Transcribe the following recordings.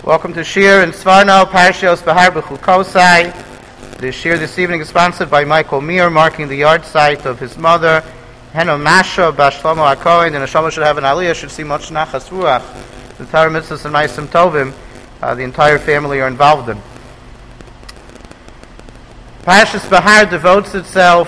Welcome to Shir in Svarno, Parshas Bahar B'Chukosai. The Shir this evening is sponsored by Michael Meir, marking the yard site of his mother, Heno Masha Bashlomo HaKohen, and Neshama should have an aliyah, should see much nachas ruach. The Torah mitzvahs and Ma'asim Tovim, the entire family are involved in. Parshas Bahar devotes itself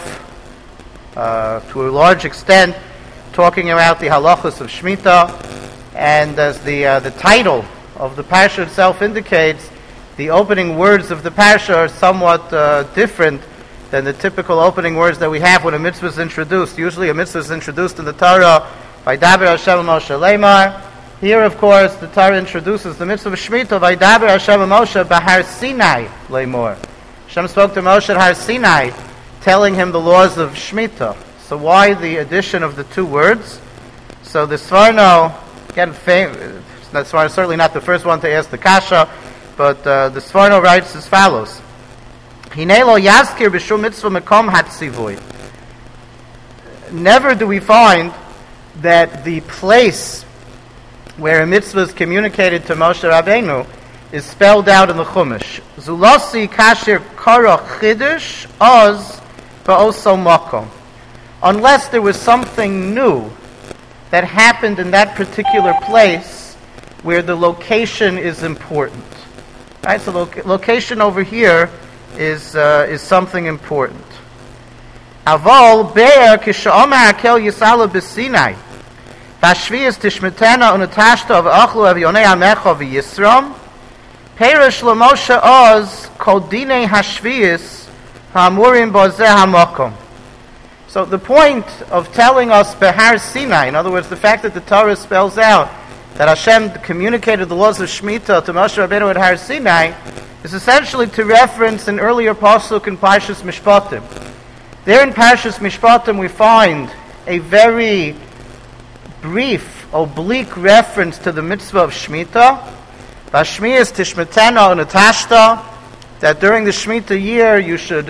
to a large extent talking about the halachos of Shemitah, and as the title of the parsha itself indicates, the opening words of the parsha are somewhat different than the typical opening words that we have when a mitzvah is introduced. Usually a mitzvah is introduced in the Torah by Daber Hashem Moshe Leimar. Here, of course, the Torah introduces the mitzvah of Shemitah by Daber Hashem Moshe Bahar Sinai Leimor. Hashem spoke to Moshe at Har Sinai, telling him the laws of Shemitah. So why the addition of the two words? So the Svarno, again, that's certainly not the first one to ask the kasha, but the Svarno writes as follows: Hinelo yaskir b'shum mitzvah mekom hatzivui. Never do we find that the place where a mitzvah is communicated to Moshe Rabbeinu is spelled out in the Chumash. Zulasi kasher kara chidush oz ba'oso makom. Unless there was something new that happened in that particular place where the location is important. Right? So location over here is something important. Aval be'er kish'omer hakel yisala b'Sinai v'ashviyas tishmetena unatashta v'achlu avionei amecha v'yisram perish l'Moshe oz kol dinei hashviyas ha'amurim bozeh ha'makom. So the point of telling us Behar Sinai, in other words, the fact that the Torah spells out that Hashem communicated the laws of Shemitah to Moshe Rabbeinu at Har Sinai, is essentially to reference an earlier pasuk in Parshas Mishpatim. There in Parshas Mishpatim we find a very brief, oblique reference to the mitzvah of Shemitah. Vashmiyas tishmetena unatashta, that during the Shemitah year you should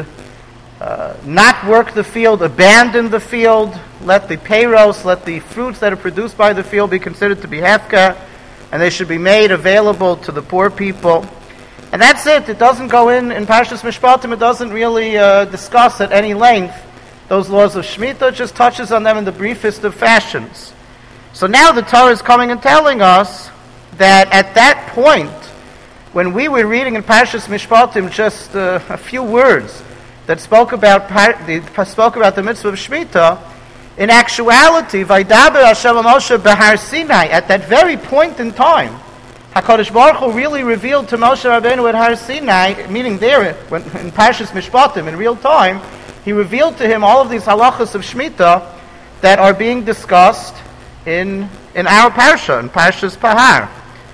not work the field, abandon the field, let the peiros, let the fruits that are produced by the field be considered to be hefker, and they should be made available to the poor people. And that's it. It doesn't go in Parshas Mishpatim, it doesn't really discuss at any length those laws of Shemitah, it just touches on them in the briefest of fashions. So now the Torah is coming and telling us that at that point, when we were reading in Parshas Mishpatim just a few words that spoke about the mitzvah of Shemitah, in actuality, Vaydaber Hashem Moshe Bahar Sinai, at that very point in time, HaKadosh Baruch Hu really revealed to Moshe Rabbeinu at Har Sinai, meaning there, in Parshas Mishpatim, in real time, he revealed to him all of these halachas of Shemitah that are being discussed in our parsha, in Parshas Bahar.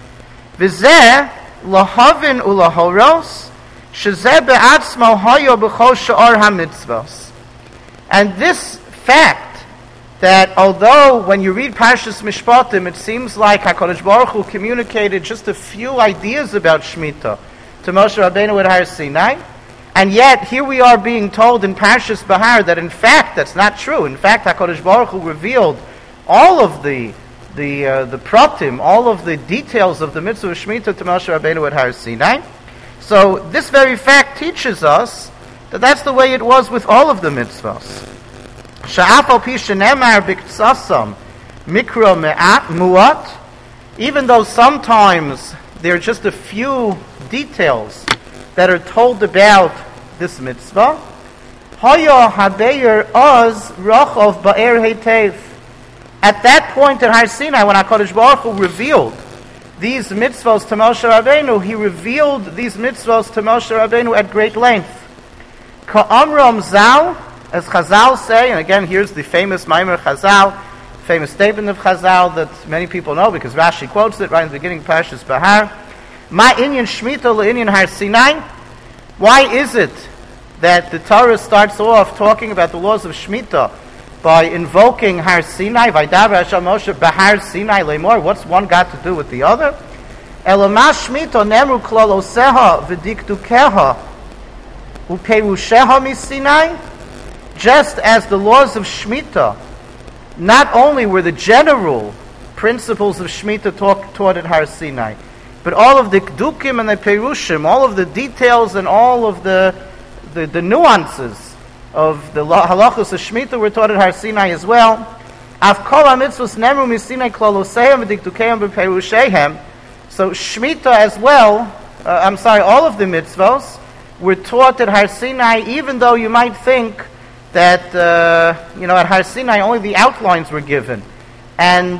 V'zeh lahavin ulahoros shezeh be'atzmo hayo b'chol sha'ar hamitzvos. And this fact, that although when you read Parshas Mishpatim, it seems like HaKadosh Baruch Hu communicated just a few ideas about Shemitah to Moshe Rabbeinu at Har Sinai, and yet here we are being told in Parshas Bahar that in fact that's not true. In fact, HaKadosh Baruch Hu revealed all of the pratim, all of the details of the mitzvah of Shemitah to Moshe Rabbeinu at Har Sinai. So this very fact teaches us that that's the way it was with all of the mitzvahs. Sha'afal pi shenemar b'ktsasam mikra me'at muat, even though sometimes there are just a few details that are told about this mitzvah, haya habeir oz rachov ba'er heitev. At that point in Har Sinai, when HaKadosh Baruch Hu revealed these mitzvahs to Moshe Rabbeinu, he revealed these mitzvahs to Moshe Rabbeinu at great length. Ka'amram zal, as Chazal say, and again here's the famous Maimer Chazal, famous statement of Chazal that many people know because Rashi quotes it right in the beginning of Parshas Bahar. Ma inyan Shemitah le'inyan Har Sinai. Why is it that the Torah starts off talking about the laws of Shemitah by invoking Har Sinai? Vaydaber Hashem Moshe Bahar Sinai le'mor. What's one got to do with the other? Elama Shemitah nemru klaloseha v'dikdukeha u'perusheha miSinai. Just as the laws of Shemitah, not only were the general principles of Shemitah taught at Har Sinai, but all of the Kdukim and the Perushim, all of the details and all of the nuances of the halachos of Shemitah were taught at Har Sinai as well. Av kol ha-mitzvos nemru misinai klolosehem v'dikdukehem v'perushehem. So Shemitah as well, all of the mitzvos were taught at Har Sinai, even though you might think that, at Har Sinai only the outlines were given. And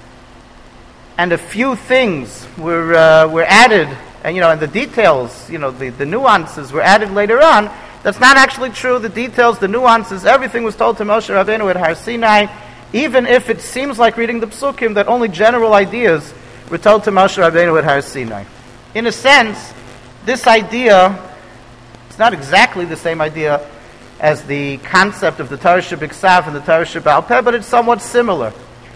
a few things were added, and the details, the nuances were added later on. That's not actually true. The details, the nuances, everything was told to Moshe Rabbeinu at Har Sinai, even if it seems like reading the Psukim that only general ideas were told to Moshe Rabbeinu at Har Sinai. In a sense, this idea, it's not exactly the same idea as the concept of the Torah Shebiksav and the Torah Sheba'al Peh, but it's somewhat similar.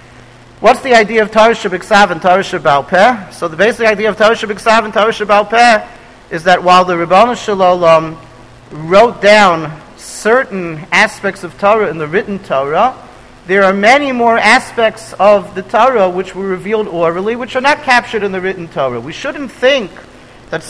What's the idea of Torah Shebiksav and Torah Sheba'al Peh? So the basic idea of Torah Shebiksav and Torah Sheba'al Peh is that while the Ribono Shel Olam wrote down certain aspects of Torah in the written Torah, there are many more aspects of the Torah which were revealed orally, which are not captured in the written Torah. We shouldn't think that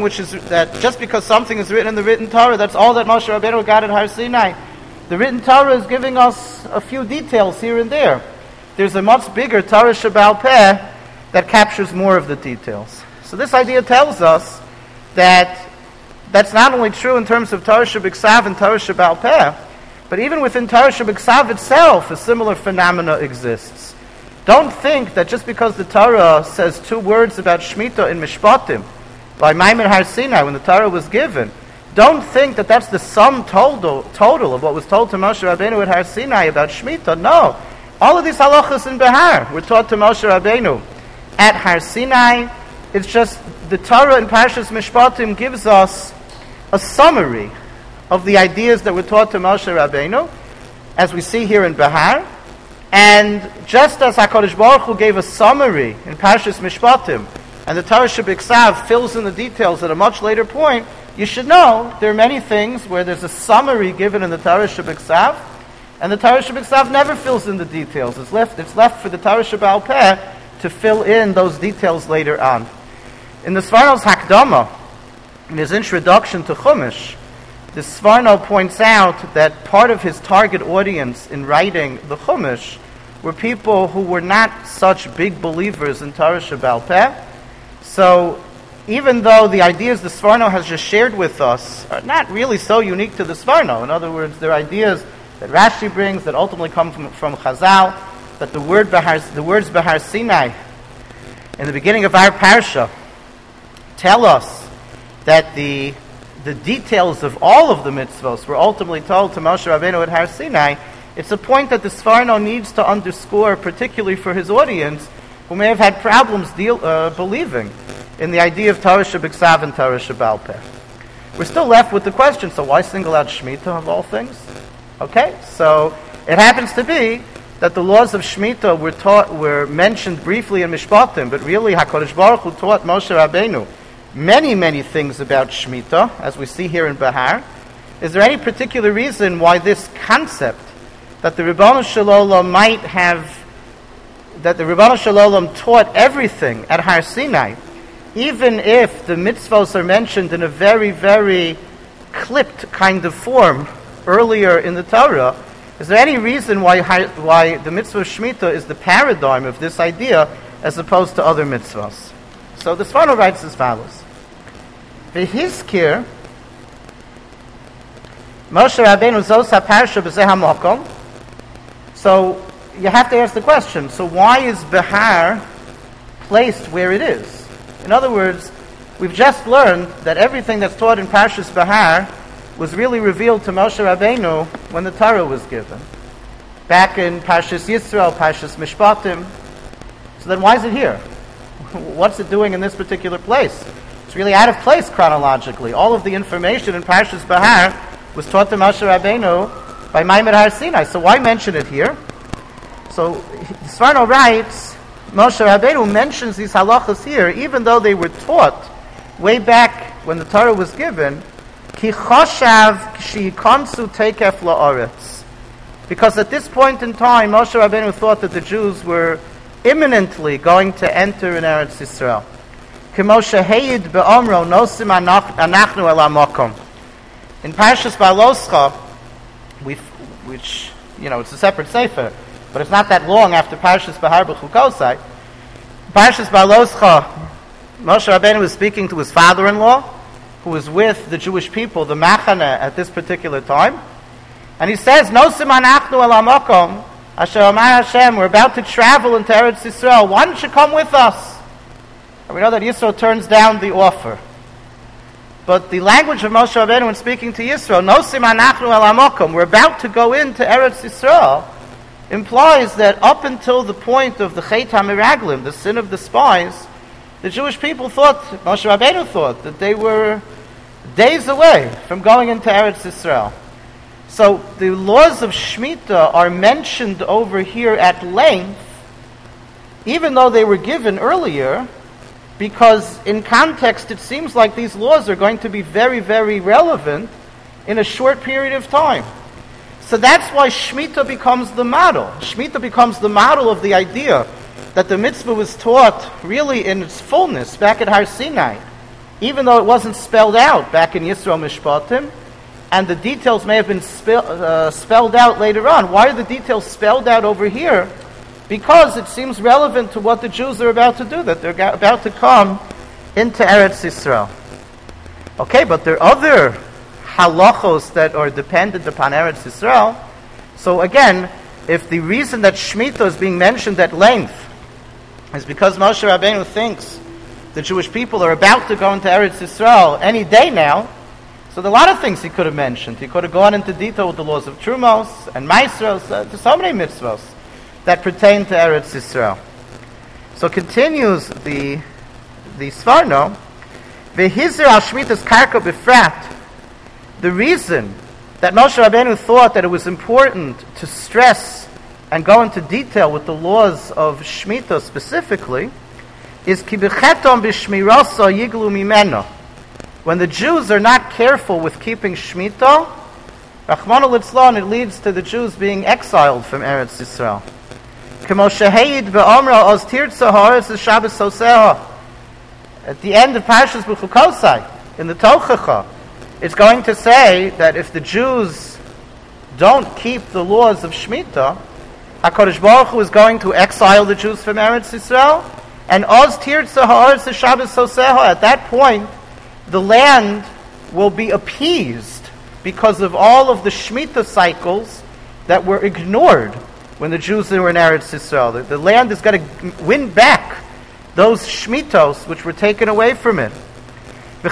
that just because something is written in the written Torah, that's all that Moshe Rabbeinu got at Har Sinai. The written Torah is giving us a few details here and there. There's a much bigger Torah Sheba'al Peh that captures more of the details. So this idea tells us that that's not only true in terms of Torah Shebiksav and Torah Sheba'al Peh, but even within Torah Shebiksav itself, a similar phenomena exists. Don't think that just because the Torah says 2 words about Shemitah in Mishpatim, by Maimon Har Sinai, when the Torah was given, don't think that that's the sum total of what was told to Moshe Rabbeinu at Har Sinai about Shemitah. No. All of these halachas in Behar were taught to Moshe Rabbeinu at Har Sinai. It's just the Torah in Parshas Mishpatim gives us a summary of the ideas that were taught to Moshe Rabbeinu, as we see here in Behar. And just as HaKadosh Baruch Hu gave a summary in Parshas Mishpatim, and the Torah Shebiksav fills in the details at a much later point, you should know there are many things where there's a summary given in the Torah Shebiksav, and the Torah Shebiksav never fills in the details. It's left for the Torah Sheba'al Peh to fill in those details later on. In the Sforno's Hakdama, in his introduction to Chumash, the Sforno points out that part of his target audience in writing the Chumash were people who were not such big believers in Torah Sheba'al Peh. So even though the ideas the Sforno has just shared with us are not really so unique to the Sforno, in other words, they're ideas that Rashi brings that ultimately come from Chazal, that the words Behar Sinai in the beginning of our Parsha tell us that the details of all of the mitzvos were ultimately told to Moshe Rabbeinu at Har Sinai. It's a point that the Sforno needs to underscore, particularly for his audience, who may have had problems believing in the idea of Torah Shebiksav and Torah Sheba'al Peh. We're still left with the question, so why single out Shemitah of all things? Okay, so it happens to be that the laws of Shemitah were mentioned briefly in Mishpatim, but really HaKadosh Baruch Hu taught Moshe Rabbeinu many, many things about Shemitah, as we see here in Behar. Is there any particular reason why this concept that the Ribono Shel Olam taught everything at Har Sinai, even if the mitzvos are mentioned in a very, very clipped kind of form earlier in the Torah, is there any reason why the mitzvah of Shemitah is the paradigm of this idea as opposed to other mitzvahs? So the Sforno writes as follows: V'hizkir Moshe Rabbeinu zos haparsha b'zeh hamakom. So you have to ask the question, so why is Behar placed where it is? In other words, we've just learned that everything that's taught in Parshas Behar was really revealed to Moshe Rabbeinu when the Torah was given. Back in Parshas Yisrael, Parshas Mishpatim. So then why is it here? What's it doing in this particular place? It's really out of place chronologically. All of the information in Parshas Behar was taught to Moshe Rabbeinu by Maimon Har Sinai. So why mention it here? So Sforno writes, Moshe Rabbeinu mentions these halachas here, even though they were taught way back when the Torah was given, Ki choshav sheyikonsu tekef la'aretz. Because at this point in time, Moshe Rabbeinu thought that the Jews were imminently going to enter in Eretz Yisrael. K'moshe Heyid be'omro nosim anachnu el ha'mokom. In Parshas Baloscha, which, it's a separate sefer, but it's not that long after Parshas Bahar B'chukosai. Parshas Baloscha, Moshe Rabbeinu was speaking to his father-in-law, who was with the Jewish people, the Machane, at this particular time. And he says, Nosim anachnu el ha'mokom, asher amar Hashem, we're about to travel into Eretz Yisrael. Why don't you come with us? And we know that Yisro turns down the offer. But the language of Moshe Rabbeinu when speaking to Yisro, Nosim anachnu el ha'mokom, we're about to go into Eretz Yisrael, implies that up until the point of the Chet HaMiraglim, the sin of the spies, the Jewish people Moshe Rabbeinu thought, that they were days away from going into Eretz Yisrael. So the laws of Shemitah are mentioned over here at length, even though they were given earlier, because in context it seems like these laws are going to be very, very relevant in a short period of time. So that's why Shemitah becomes the model. Shemitah becomes the model of the idea that the mitzvah was taught really in its fullness back at Har Sinai, even though it wasn't spelled out back in Yisro Mishpatim, and the details may have been spelled out later on. Why are the details spelled out over here? Because it seems relevant to what the Jews are about to do, that they're about to come into Eretz Yisrael. Okay, but there are other halachos that are dependent upon Eretz Yisrael. So again, if the reason that Shemitah is being mentioned at length is because Moshe Rabbeinu thinks the Jewish people are about to go into Eretz Yisrael any day now, so there are a lot of things he could have mentioned. He could have gone into detail with the laws of Trumos and Maasros, to so many mitzvos that pertain to Eretz Yisrael. So continues the Sforno, V'hizir al Shmitas Karka B'frat. The reason that Moshe Rabbeinu thought that it was important to stress and go into detail with the laws of Shemitah specifically is Ki b'chetom b'shmirasa yiglu mimeno. When the Jews are not careful with keeping Shemitah, Rachmana litzlan, it leads to the Jews being exiled from Eretz Yisrael. K'moshe Heyid be'omra oz tirtza ha'aretz Shabbos soseha. At the end of Parshas B'chukosai, in the Tochacha, it's going to say that if the Jews don't keep the laws of Shemitah, HaKadosh Baruch Hu is going to exile the Jews from Eretz Yisrael, and oz tirtza ha'aretz Shabbos soseha. At that point, the land will be appeased because of all of the Shemitah cycles that were ignored when the Jews were in Eretz Yisrael. The land is going to win back those Shmitos which were taken away from it. The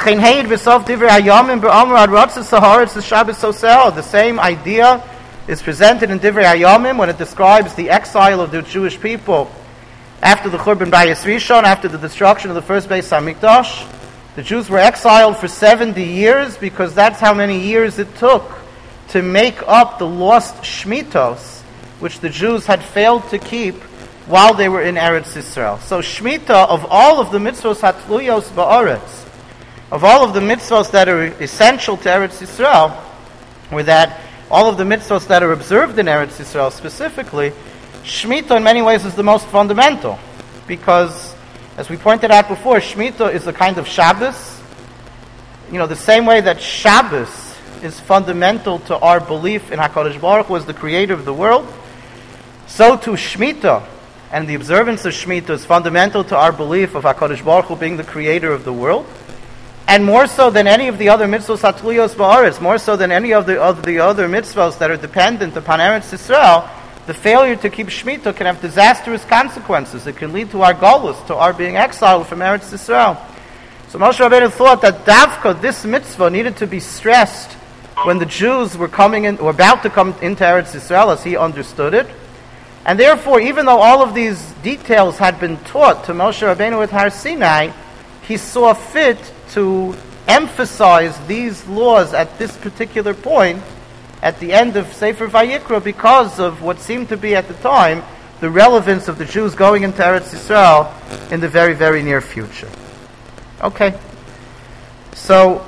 same idea is presented in Divrei Hayomim when it describes the exile of the Jewish people after the Churban Bayis Rishon, after the destruction of the first Beis HaMikdash. The Jews were exiled for 70 years because that's how many years it took to make up the lost Shmitos which the Jews had failed to keep while they were in Eretz Yisrael. So Shemitah, of all of the mitzvos hatluyos ba'aretz, of all of the mitzvos that are essential to Eretz Yisrael, or that all of the mitzvos that are observed in Eretz Yisrael specifically, Shemitah in many ways is the most fundamental, because, as we pointed out before, Shemitah is a kind of Shabbos. The same way that Shabbos is fundamental to our belief in HaKadosh Baruch Hu as the creator of the world, so too Shemitah and the observance of Shemitah is fundamental to our belief of HaKadosh Baruch Hu being the creator of the world. And more so than any of the other mitzvos hatluyos ba'aretz, more so than any of the other mitzvos that are dependent upon Eretz Yisrael, the failure to keep Shemitah can have disastrous consequences. It can lead to our galus, to our being exiled from Eretz Yisrael. So Moshe Rabbeinu thought that Davka, this mitzvah, needed to be stressed when the Jews were about to come into Eretz Yisrael, as he understood it. And therefore, even though all of these details had been taught to Moshe Rabbeinu at Har Sinai, he saw fit to emphasize these laws at this particular point, at the end of Sefer Vayikra, because of what seemed to be at the time the relevance of the Jews going into Eretz Yisrael in the very, very near future. Okay, so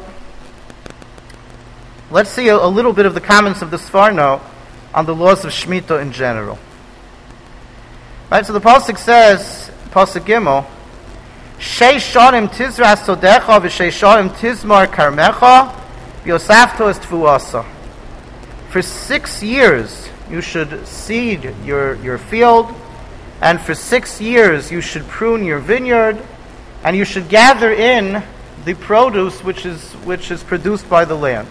let's see a little bit of the comments of the Sforno on the laws of Shemitah in general. Right, so the Pasuk says, Pasuk Gimel, Sheish shonim tizra sodecha v'sheish shonim tizmar karmecha v'yosafto es tvuasa. For 6 years you should seed your field, and for 6 years you should prune your vineyard, and you should gather in the produce which is produced by the land.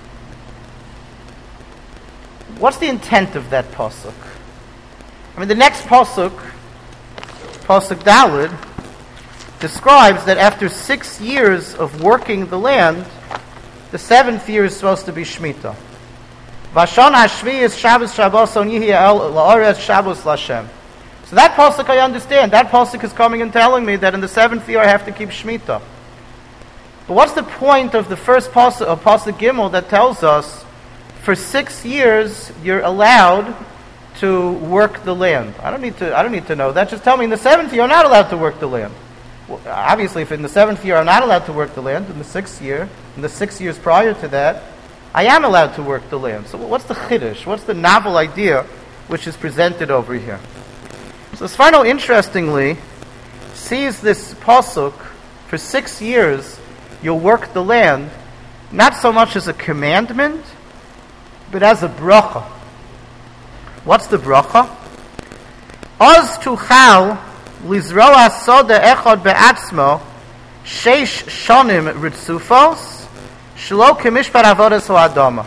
What's the intent of that pasuk? I mean, the next pasuk Daled, describes that after 6 years of working the land, the 7th year is supposed to be Shemitah. Vashon Hashvi is Shabbos Shabboson Yihi El La'oretz Shabbos Lashem. So that pasuk I understand. That pasuk is coming and telling me that in the 7th year I have to keep Shemitah. But what's the point of the first pasuk, of pasuk Gimel, that tells us for 6 years you're allowed to work the land? I don't need to know that. Just tell me in the 7th year I'm not allowed to work the land. Well, obviously, if in the 7th year I'm not allowed to work the land, in the 6th year, in the 6 years prior to that, I am allowed to work the land. So what's the chiddush? What's the novel idea which is presented over here? So Sforno, interestingly, sees this pasuk, for 6 years you'll work the land, not so much as a commandment, but as a bracha. What's the bracha? Oz tuchal lizroa soda echad be'atzmo sheish shonim ritzufos shelo kemishpat avodas ha'adama.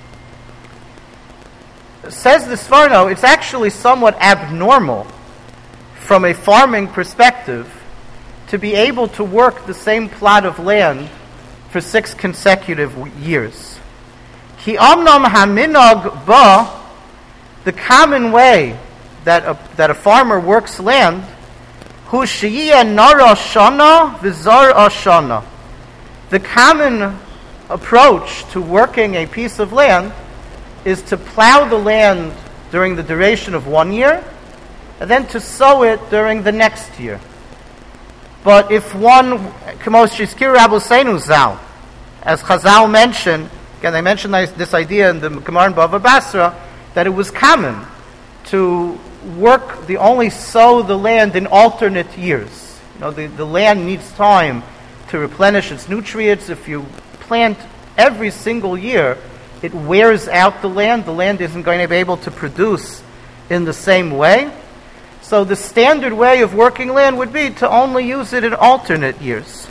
Says the Sforno, it's actually somewhat abnormal from a farming perspective to be able to work the same plot of land for 6 consecutive years. Ki amnam haminog ba, the common way that a farmer works land, hu sheyiyeh nara shana v'zar shana. The common approach to working a piece of land is to plow the land during the duration of 1 year, and then to sow it during the next year. But if one, Kamos Shizkir Rabbeinu Zal, as Chazal mentioned, again they mentioned this idea in the Gemara in Bava Basra, that it was common to only sow the land in alternate years. You know, the land needs time to replenish its nutrients. If you plant every single year, it wears out the land. The land isn't going to be able to produce in the same way. So the standard way of working land would be to only use it in alternate years.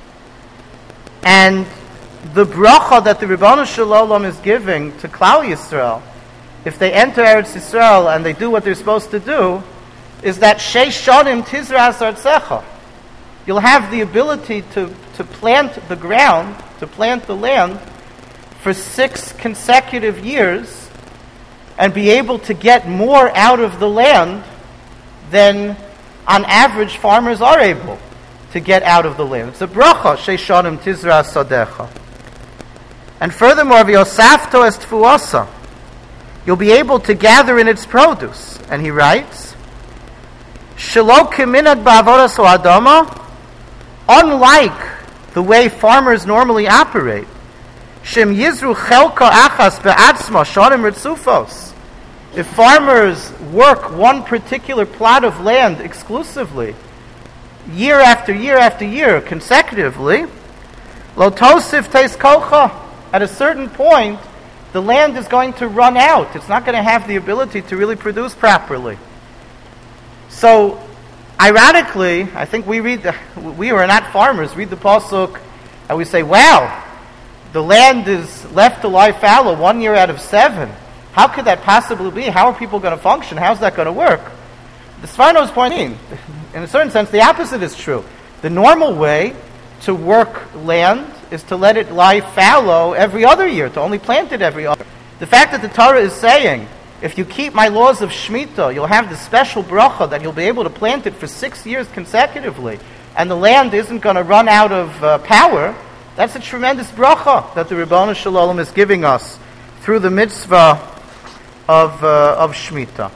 And the bracha that the Ribono Shel Olam is giving to Klal Yisrael, if they enter Eretz Yisrael and they do what they're supposed to do, is that Sheish Shonim Tizras Artzecha. You'll have the ability to plant the ground, to plant the land for 6 consecutive years and be able to get more out of the land than on average farmers are able to get out of the land. It's a bracha, Sheish Shonim Tizras Sadecha. And furthermore, V'yosafto es tfuasa. You'll be able to gather in its produce. And he writes, Shelo keminag ba'avodas ha'adama, unlike the way farmers normally operate, Shem yizru chelka achas be'atzma shonim ritzufos. If farmers work one particular plot of land exclusively, year after year after year, consecutively, lo tosif teis kocha, at a certain point, the land is going to run out. It's not going to have the ability to really produce properly. So, ironically, I think we who are not farmers, read the pasuk, and we say, wow, the land is left to lie fallow 1 year out of 7. How could that possibly be? How are people going to function? How's that going to work? The Sforno is pointing, in a certain sense, the opposite is true. The normal way to work land is to let it lie fallow every other year, to only plant it every other. The fact that the Torah is saying, if you keep my laws of Shemitah, you'll have the special bracha that you'll be able to plant it for 6 years consecutively, and the land isn't going to run out of power, that's a tremendous bracha that the Ribono Shel Olam is giving us through the mitzvah of Shemitah.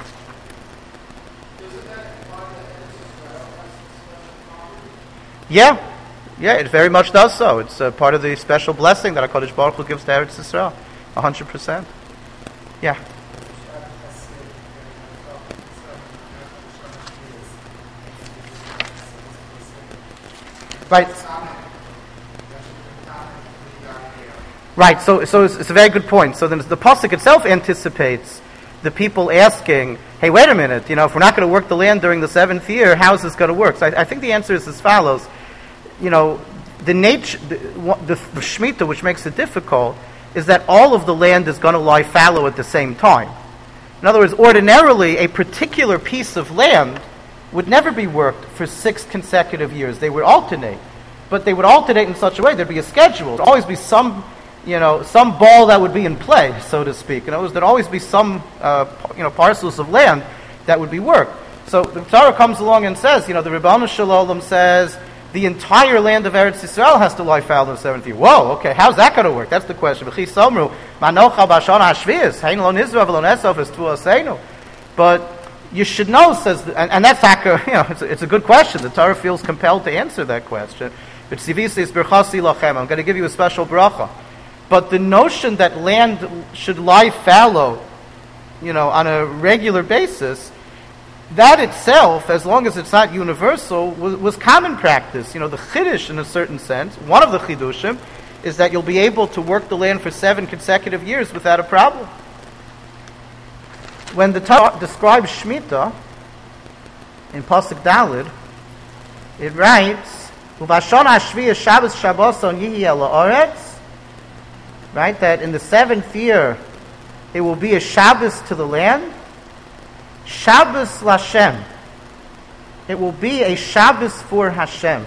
Yeah, it very much does so. It's part of the special blessing that HaKadosh Baruch Hu gives to Eretz Yisrael, 100%. Yeah. Right. Right, so it's a very good point. So then the pasuk itself anticipates the people asking, hey, wait a minute, if we're not going to work the land during the 7th year, how is this going to work? So I think the answer is as follows. The nature, the Shemitah, which makes it difficult, is that all of the land is going to lie fallow at the same time. In other words, ordinarily, a particular piece of land would never be worked for 6 consecutive years. They would alternate. But they would alternate in such a way, there'd be a schedule. There'd always be some ball that would be in play, so to speak. In other words, there'd always be some, parcels of land that would be worked. So the Torah comes along and says, the Ribbon Shalom says, the entire land of Eretz Yisrael has to lie fallow in the 7th year. Whoa, okay, how's that going to work? That's the question. But you should know, says, and that's it's a good question. The Torah feels compelled to answer that question. I'm going to give you a special bracha. But the notion that land should lie fallow, on a regular basis, that itself, as long as it's not universal, was common practice. The chiddush, in a certain sense, one of the chidushim, is that you'll be able to work the land for 7 consecutive years without a problem. When the Torah describes Shemitah, in Pasuk Daled, it writes, "Uvashon hashviyah Shabbos Shabboson yihi el haaretz," right? That in the 7th year, it will be a Shabbos to the land. Shabbos Lashem. It will be a Shabbos for Hashem.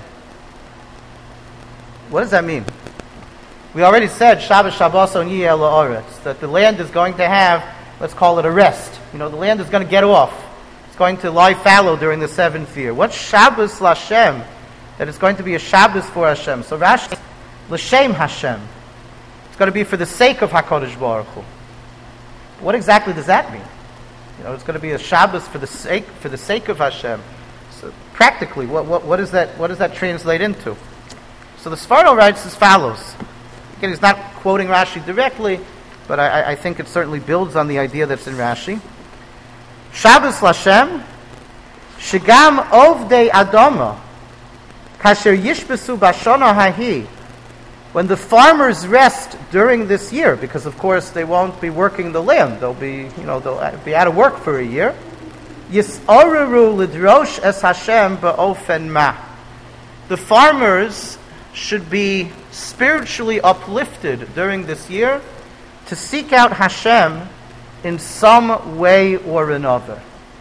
What does that mean? We already said Shabbos Shabboson yihi el haaretz, that the land is going to have, let's call it a rest. The land is going to get off. It's going to lie fallow during the 7th year. What's Shabbos Lashem? That it's going to be a Shabbos for Hashem. So Rashi, L'Shem Hashem. It's going to be for the sake of HaKadosh Baruch Hu. What exactly does that mean? It's going to be a Shabbos for the sake of Hashem. So practically, what does that translate into? So the Sforno writes as follows. Again, he's not quoting Rashi directly, but I think it certainly builds on the idea that's in Rashi. Shabbos Lashem, Shigam Ovdei Adama, Kasher Yishbesu Bashona Hahi, when the farmers rest during this year, because of course they won't be working the land, they'll be out of work for a year. Yisoreru Lidrosh Es Hashem Ba'ofen Ma. The farmers should be spiritually uplifted during this year to seek out Hashem in some way or another.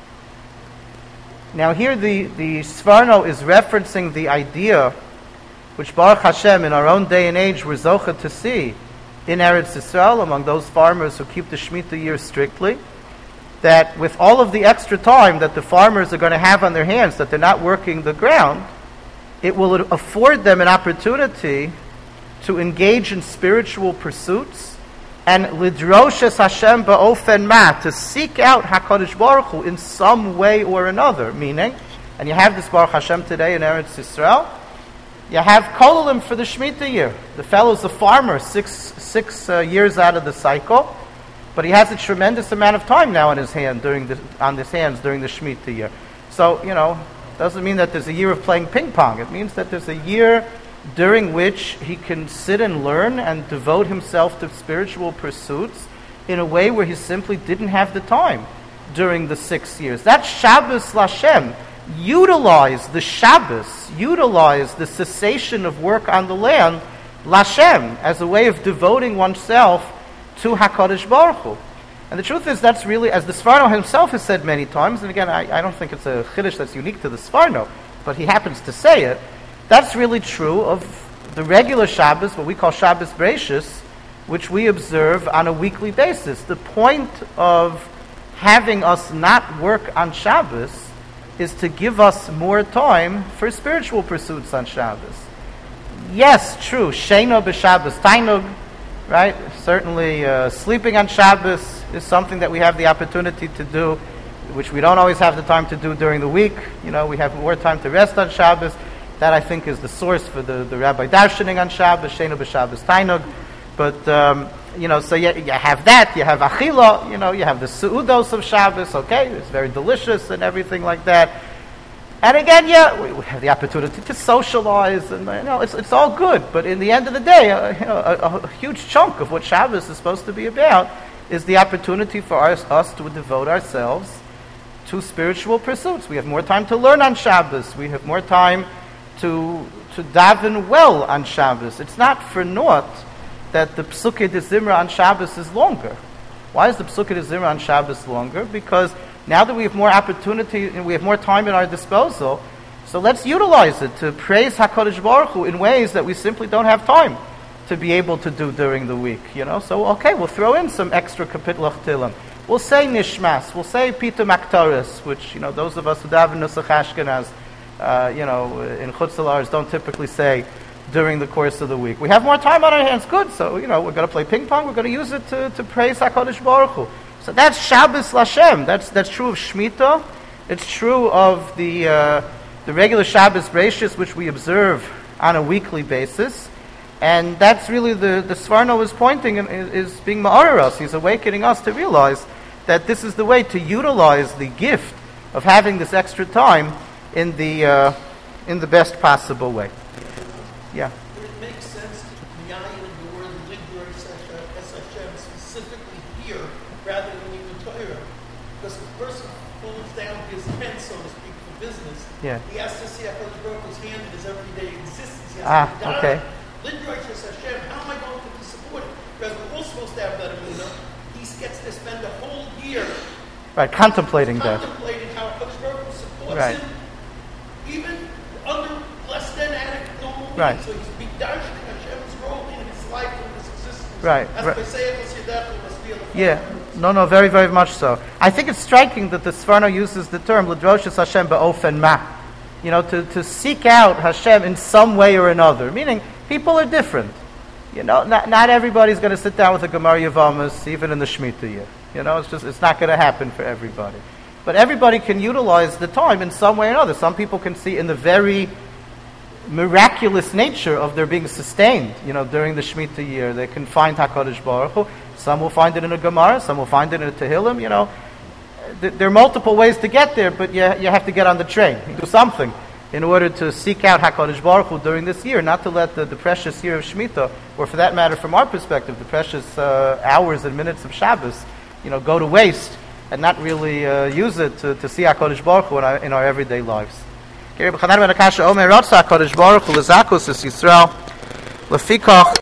Now here the Sforno is referencing the idea which Baruch Hashem in our own day and age we're zocheh to see in Eretz Yisrael among those farmers who keep the Shemitah year strictly, that with all of the extra time that the farmers are going to have on their hands, that they're not working the ground, it will afford them an opportunity to engage in spiritual pursuits and lidrosh es Hashem ba'ofen ma, to seek out HaKadosh Baruch Hu in some way or another. Meaning, and you have this Baruch Hashem today in Eretz Yisrael, you have kolalim for the Shemitah year. The fellow's a farmer, six years out of the cycle, but he has a tremendous amount of time now on his hands during the Shemitah year. So, doesn't mean that there's a year of playing ping pong. It means that there's a year during which he can sit and learn and devote himself to spiritual pursuits in a way where he simply didn't have the time during the 6 years. That's Shabbos Lashem. Utilize the Shabbos, utilize the cessation of work on the land, Lashem, as a way of devoting oneself to HaKadosh Baruch Hu. And the truth is, that's really, as the Sforno himself has said many times, and again, I don't think it's a chiddush that's unique to the Sforno, but he happens to say it, that's really true of the regular Shabbos, what we call Shabbos Bereishis, which we observe on a weekly basis. The point of having us not work on Shabbos is to give us more time for spiritual pursuits on Shabbos. Yes, true, Sheino b'Shabbos Tainug, right? Certainly sleeping on Shabbos is something that we have the opportunity to do, which we don't always have the time to do during the week. We have more time to rest on Shabbos. That, I think, is the source for the Rabbi darshaning on Shabbos, Sheino b'Shabbos Tainug. But, so you have that, you have Achila, you have the Su'udos of Shabbos, okay, it's very delicious and everything like that. And again, we have the opportunity to socialize, and it's all good. But in the end of the day, a huge chunk of what Shabbos is supposed to be about is the opportunity for us to devote ourselves to spiritual pursuits. We have more time to learn on Shabbos. We have more time to daven well on Shabbos. It's not for naught that the Psukei de Zimra on Shabbos is longer. Why is the Psukei de Zimra on Shabbos longer? Because now that we have more opportunity and we have more time at our disposal, so let's utilize it to praise HaKadosh Baruch Hu in ways that we simply don't have time to be able to do during the week. So okay, we'll throw in some extra Kapitla Chtilim. We'll say Nishmas. We'll say Pitum Aktaris, which those of us who daven Nusach Ashkenaz, in Chutz La'aretz don't typically say during the course of the week. We have more time on our hands. Good. So we're going to play ping pong. We're going to use it to praise HaKadosh Baruch Hu. So that's Shabbos Lashem. That's true of Shemitah. It's true of the regular Shabbos Bereishis, which we observe on a weekly basis. And that's really the Sforno is pointing and is being ma'arer us. He's awakening us to realize that this is the way to utilize the gift of having this extra time in the best possible way. Yeah. Would it make sense to yayin the word Lidroi Hashem specifically here rather than in the Torah? Because if a person pulls down his pen, so to speak, for business, he has to see HaKadosh Baruch Hu's hand in his everyday existence. He has to be okay. Lidroi Hashem, how am I going to be supported? Because we're all supposed to have that emunah. He gets to spend a whole year contemplating how HaKadosh Baruch Hu supports him, even under less than adequate normal means. Right. So he's b'darshing Hashem's role in his life and his existence. Right. As Right. they say, it must be the Yeah. No, very, very much so. I think it's striking that the Sforno uses the term L'droshis Hashem ba'ofen ma. To seek out Hashem in some way or another. Meaning, people are different. Not everybody's going to sit down with a Gemara Yavamas, even in the Shemitah year. It's not going to happen for everybody. But everybody can utilize the time in some way or another. Some people can see in the very miraculous nature of their being sustained, during the Shemitah year. They can find HaKadosh Baruch Hu. Some will find it in a Gemara, some will find it in a Tehillim, There are multiple ways to get there, but you have to get on the train. You do something in order to seek out HaKadosh Baruch Hu during this year, not to let the precious year of Shemitah, or for that matter, from our perspective, the precious hours and minutes of Shabbos, go to waste and not really use it to see HaKadosh Baruch Hu in our everyday lives.